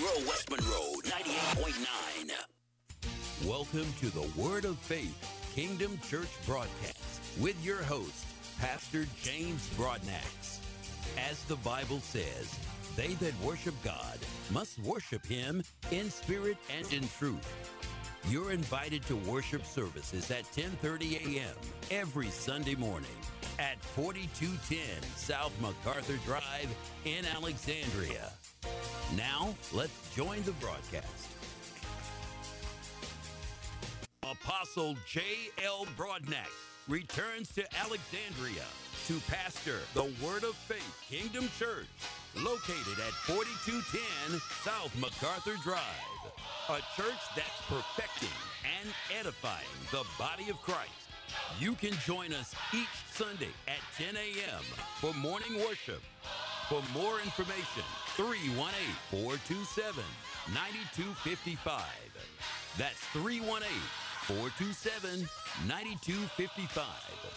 Monroe, West Monroe, 98.9. Welcome to the Word of Faith Kingdom Church broadcast with your host, Pastor James Broadnax. As the Bible says, they that worship God must worship Him in spirit and in truth. You're invited to worship services at 10:30 a.m. every Sunday morning at 4210 South MacArthur Drive in Alexandria. Now, let's join the broadcast. Apostle J.L. Broadnax returns to Alexandria to pastor the Word of Faith Kingdom Church, located at 4210 South MacArthur Drive, a church that's perfecting and edifying the body of Christ. You can join us each Sunday at 10 a.m. for morning worship. For more information, 318-427-9255. That's 318-427-9255.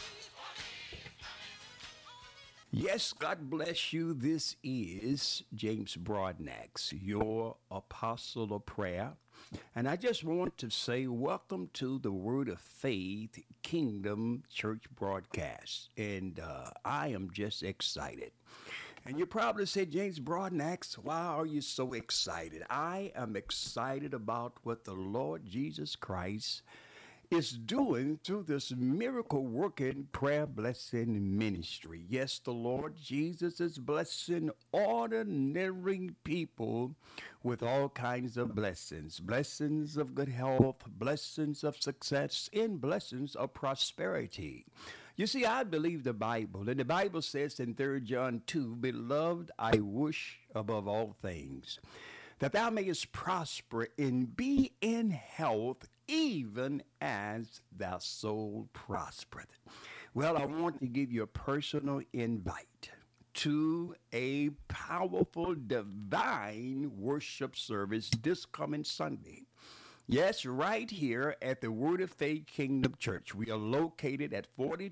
Yes, God bless you. This is James Broadnax, your apostle of prayer. And I just want to say welcome to the Word of Faith Kingdom Church broadcast. And I am just excited. And you probably said, James Broadnax, why are you so excited? I am excited about what the Lord Jesus Christ is doing through this miracle working prayer blessing ministry. Yes, the Lord Jesus is blessing ordinary people with all kinds of blessings of good health, blessings of success, and blessings of prosperity. You see, I believe the Bible, and the Bible says in 3 John 2, Beloved, I wish above all things that thou mayest prosper and be in health, even as thy soul prospereth. Well, I want to give you a personal invite to a powerful divine worship service this coming Sunday. Yes, right here at the Word of Faith Kingdom Church. We are located at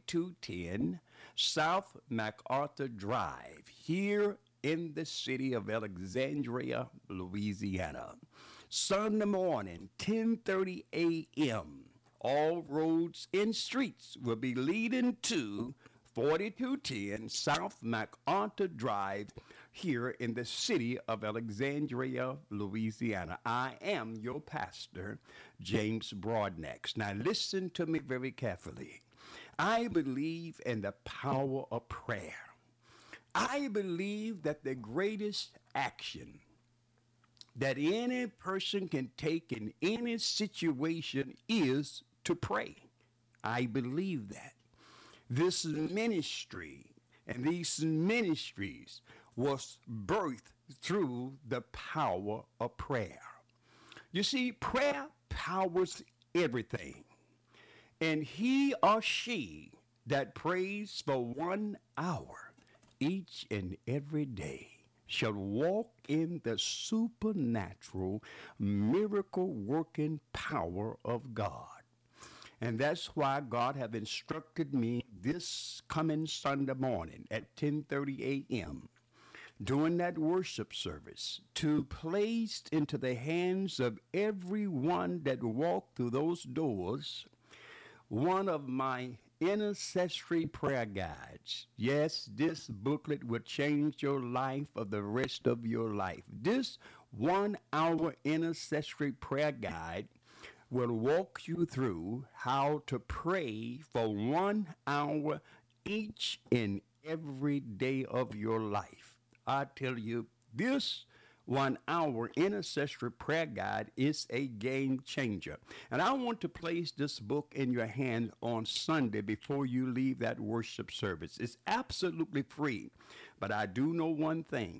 4210 South MacArthur Drive, here in the city of Alexandria, Louisiana. Sunday morning, 10:30 a.m. All roads and streets will be leading to 4210 South MacArthur Drive here in the city of Alexandria, Louisiana. I am your pastor, James Broadnax. Now listen to me very carefully. I believe in the power of prayer. I believe that the greatest action that any person can take in any situation is to pray. I believe that. This ministry and these ministries was birthed through the power of prayer. You see, prayer powers everything. And he or she that prays for 1 hour each and every day shall walk in the supernatural miracle working power of God. And that's why God have instructed me this coming Sunday morning at 10:30 a.m. during that worship service to place into the hands of everyone that walked through those doors one of my intercessory prayer guides. Yes, this booklet will change your life for the rest of your life. This 1 hour intercessory prayer guide will walk you through how to pray for 1 hour each and every day of your life. I tell you, this 1 hour intercessory prayer guide is a game changer. And I want to place this book in your hand on Sunday before you leave that worship service. It's absolutely free. But I do know one thing.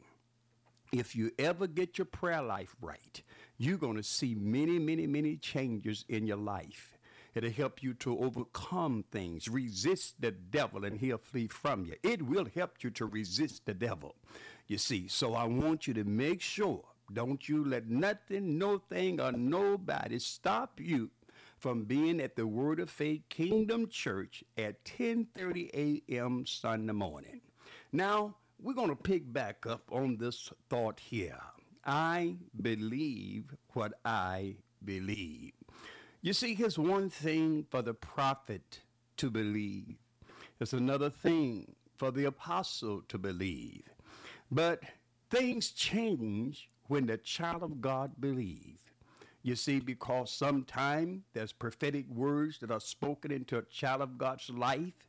If you ever get your prayer life right, you're going to see many changes in your life. It'll help you to overcome things, resist the devil, and he'll flee from you. It will help you to resist the devil, you see. So I want you to make sure, don't you let nothing, no thing, or nobody stop you from being at the Word of Faith Kingdom Church at 10:30 a.m. Sunday morning. Now, we're going to pick back up on this thought here. I believe what I believe. You see, here's one thing for the prophet to believe. It's another thing for the apostle to believe. But things change when the child of God believes. You see, because sometimes there's prophetic words that are spoken into a child of God's life,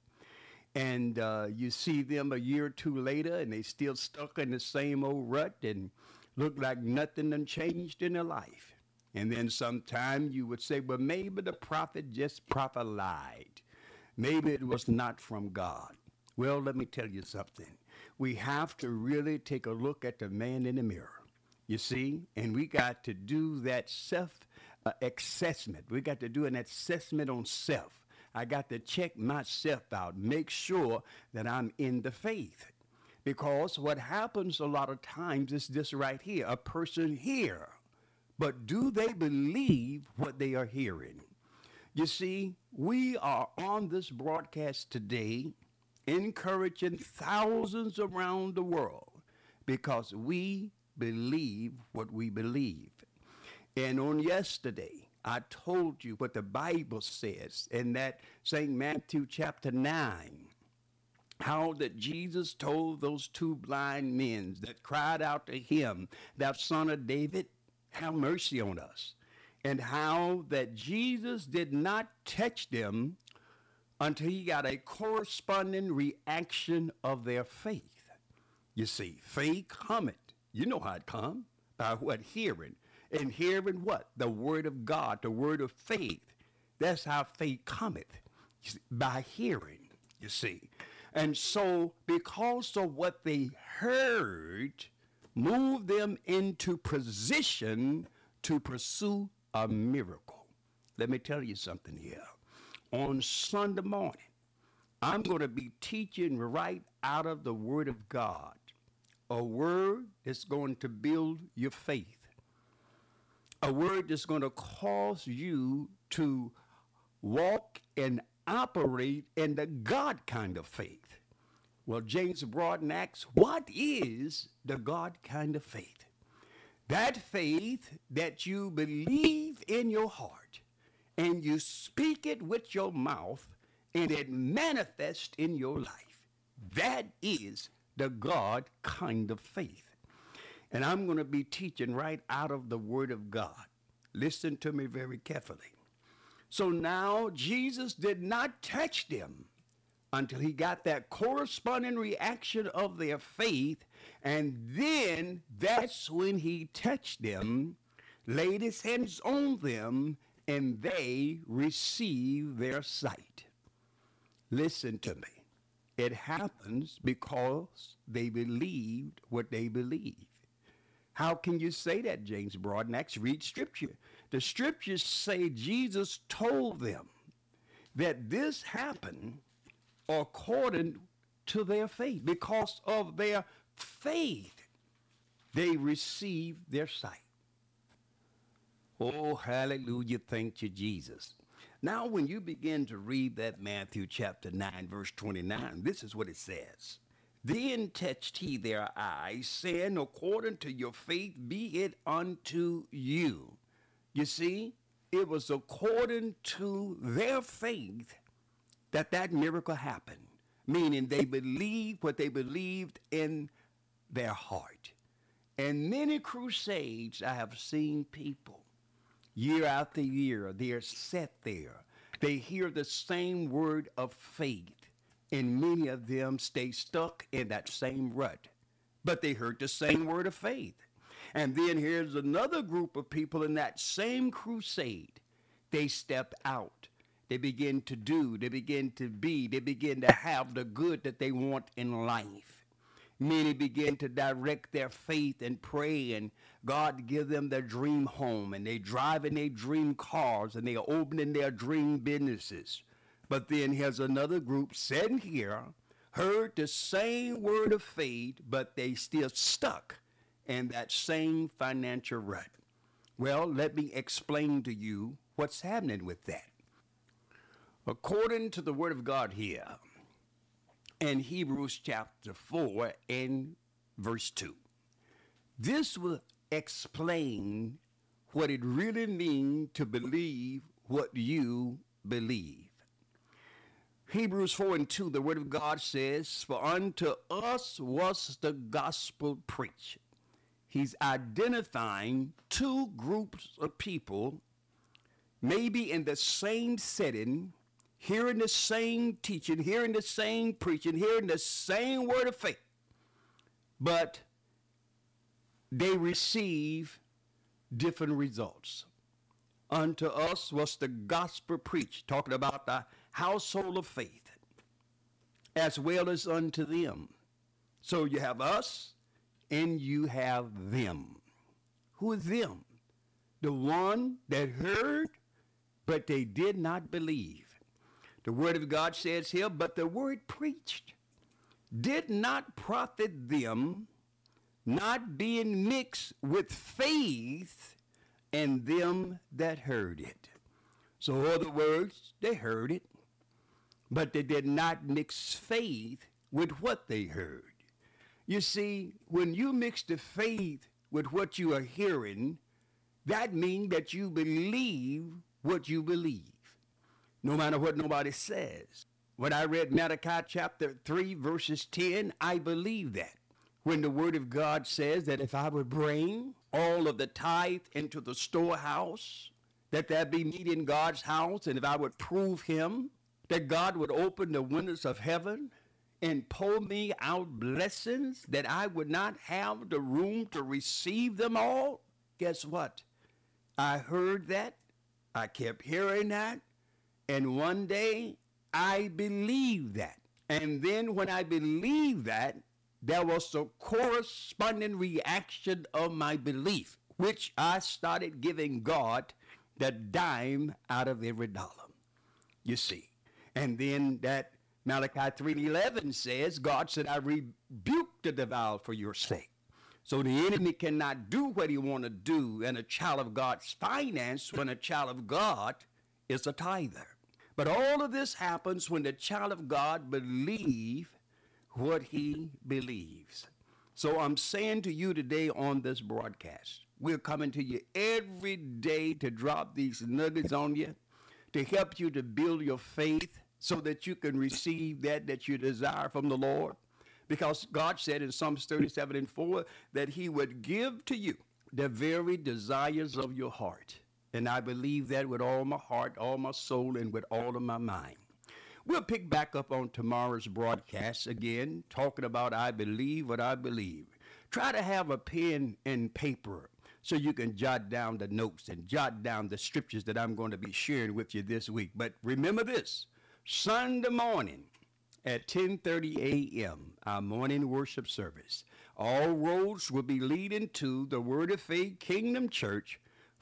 and you see them a year or two later, and they still stuck in the same old rut and look like nothing done changed in their life. And then sometime you would say, well, maybe the prophet just prophesied. Maybe it was not from God. Well, let me tell you something. We have to really take a look at the man in the mirror. You see, and we got to do that self assessment. We got to do an assessment on self. I got to check myself out, make sure that I'm in the faith. Because what happens a lot of times is this right here, a person here, but do they believe what they are hearing? You see, we are on this broadcast today encouraging thousands around the world because we believe what we believe. And on yesterday, I told you what the Bible says in that St. Matthew chapter 9, how that Jesus told those two blind men that cried out to him, thou son of David, have mercy on us. And how that Jesus did not touch them until he got a corresponding reaction of their faith. You see, faith cometh. You know how it come. By what? Hearing. And hearing what? The word of God, the word of faith. That's how faith cometh. By hearing, you see. And so, because of what they heard, moved them into position to pursue a miracle. Let me tell you something here. On Sunday morning, I'm going to be teaching right out of the Word of God, a word that's going to build your faith, a word that's going to cause you to walk and operate in the God kind of faith. Well, James Broaden asks, what is the God kind of faith? That faith that you believe in your heart and you speak it with your mouth and it manifests in your life. That is the God kind of faith. And I'm going to be teaching right out of the Word of God. Listen to me very carefully. So now Jesus did not touch them until he got that corresponding reaction of their faith, and then that's when he touched them, laid his hands on them, and they received their sight. Listen to me. It happens because they believed what they believed. How can you say that, James Broaden? Next, read Scripture. The Scriptures say Jesus told them that this happened according to their faith. Because of their faith, they received their sight. Oh, hallelujah. Thank you, Jesus. Now, when you begin to read that Matthew chapter 9, verse 29, this is what it says. Then touched he their eyes, saying, according to your faith be it unto you. You see, it was according to their faith that miracle happened, meaning they believed what they believed in their heart. And many crusades I have seen people, year after year, they're set there. They hear the same word of faith, and many of them stay stuck in that same rut. But they heard the same word of faith. And then here's another group of people in that same crusade. They step out. They begin to do, they begin to be, they begin to have the good that they want in life. Many begin to direct their faith and pray, and God give them their dream home, and they drive in their dream cars, and they are opening their dream businesses. But then here's another group sitting here, heard the same word of faith, but they still stuck in that same financial rut. Well, let me explain to you what's happening with that. According to the Word of God here, in Hebrews chapter 4 and verse 2, this was explain what it really means to believe what you believe. Hebrews 4 and 2, the Word of God says, "For unto us was the gospel preached." He's identifying two groups of people, maybe in the same setting, hearing the same teaching, hearing the same preaching, hearing the same word of faith, but they receive different results. Unto us was the gospel preached, talking about the household of faith, as well as unto them. So you have us and you have them. Who is them? The one that heard, but they did not believe. The word of God says here, "But the word preached did not profit them, not being mixed with faith in them that heard it." So, in other words, they heard it, but they did not mix faith with what they heard. You see, when you mix the faith with what you are hearing, that means that you believe what you believe, no matter what nobody says. When I read Malachi chapter 3, verses 10, I believe that. When the word of God says that if I would bring all of the tithe into the storehouse, that there be meat in God's house, and if I would prove him, that God would open the windows of heaven and pour me out blessings, that I would not have the room to receive them all. Guess what? I heard that. I kept hearing that. And one day I believed that. And then when I believed that, there was a corresponding reaction of my belief, which I started giving God the dime out of every dollar. You see. And then that Malachi 3:11 says, God said, "I rebuke the devourer for your sake." So the enemy cannot do what he want to do in a child of God's finance when a child of God is a tither. But all of this happens when the child of God believes what he believes. So I'm saying to you today on this broadcast, we're coming to you every day to drop these nuggets on you, to help you to build your faith so that you can receive that you desire from the Lord. Because God said in Psalms 37 and 4 that he would give to you the very desires of your heart. And I believe that with all my heart, all my soul, and with all of my mind. We'll pick back up on tomorrow's broadcast again, talking about I believe what I believe. Try to have a pen and paper so you can jot down the notes and jot down the scriptures that I'm going to be sharing with you this week. But remember this, Sunday morning at 10:30 a.m., our morning worship service. All roads will be leading to the Word of Faith Kingdom Church,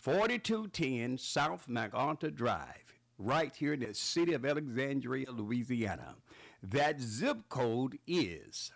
4210 South MacArthur Drive, right here in the city of Alexandria, Louisiana. That zip code is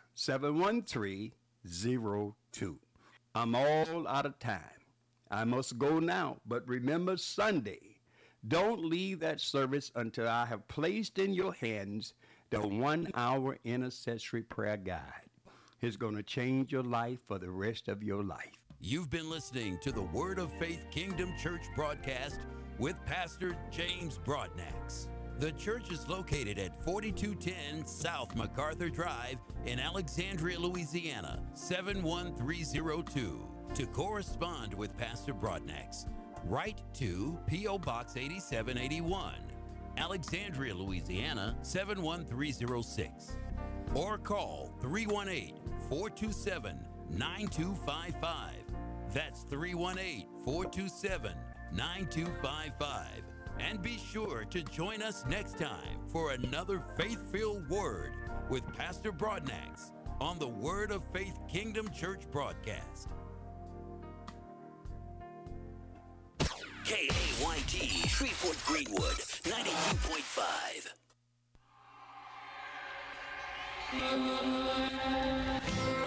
71302. I'm all out of time. I must go now, but remember Sunday. Don't leave that service until I have placed in your hands the 1 hour intercessory prayer guide. It's going to change your life for the rest of your life. You've been listening to the Word of Faith Kingdom Church broadcast with Pastor James Broadnax. The church is located at 4210 South MacArthur Drive in Alexandria, Louisiana, 71302. To correspond with Pastor Broadnax, write to P.O. Box 8781, Alexandria, Louisiana, 71306. Or call 318-427-9255. That's 318-427-9255. And be sure to join us next time for another faith-filled word with Pastor Broadnax on the Word of Faith Kingdom Church broadcast. KAYT, Shreveport Greenwood, 92.5.